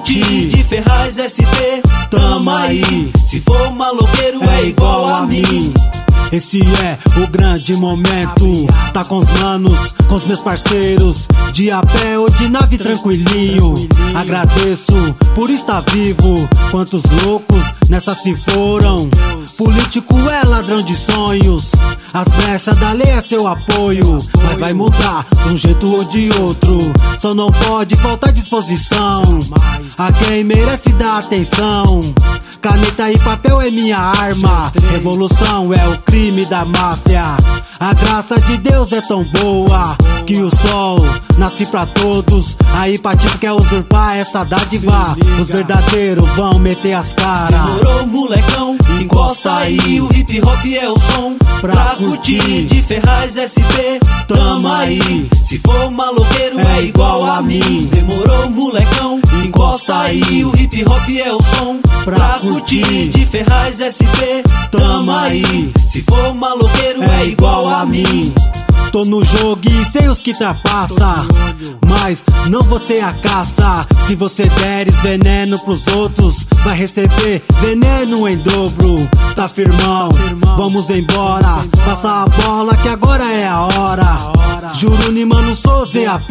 curtir de Ferraz SP, tamo aí. Se for maloqueiro é igual a mim. Esse é o grande momento. Tá com os manos, com os meus parceiros, de a pé ou de nave tranquilinho. Agradeço por estar vivo. Quantos loucos nessa se foram. Político é ladrão de sonhos. As brechas da lei é seu apoio, mas vai mudar de um jeito ou de outro. Só não pode faltar disposição a quem merece dar atenção. Caneta e papel é minha arma. Revolução é o crime da máfia. A graça de Deus é tão boa que o sol nasce pra todos. Aí patife quer usurpar essa dádiva. Os verdadeiros vão meter as caras. Demorou, molecão, encosta aí. O hip hop é o som pra curtir de Ferraz SP, tamo aí. Se for maloqueiro é igual a mim. Demorou, molecão, encosta aí. O hip hop é o som pra curtir de Ferraz SP, tamo aí. Se for maloqueiro é igual a mim. Tô no jogo e sei os que trapassa, mas não vou ser a caça. Se você deres veneno pros outros, vai receber veneno em dobro. Tá firmão, vamos embora. Passa a bola que agora é a hora. Juruni, mano, sou ZAP.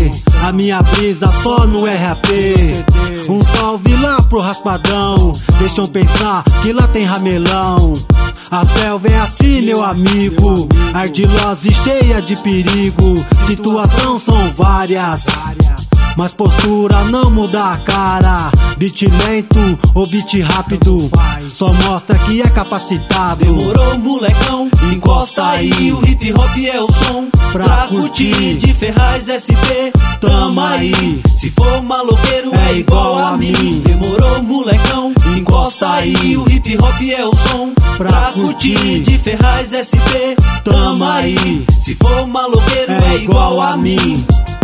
A minha brisa só no RAP. Um salve lá pro raspadão. Deixam pensar que lá tem ramelão. A selva é assim, meu amigo, ardilosa e cheia de perigo. Situação são várias, mas postura não muda a cara. Beat lento ou beat rápido, só mostra que é capacitado. Demorou, molecão, encosta aí. O hip hop é o som pra curtir de Ferraz SP, tamo aí. Se for maloqueiro é igual a mim. Demorou, molecão, encosta aí. O hip hop é o som pra curtir de Ferraz SP, tamo aí. Se for maloqueiro é igual a mim.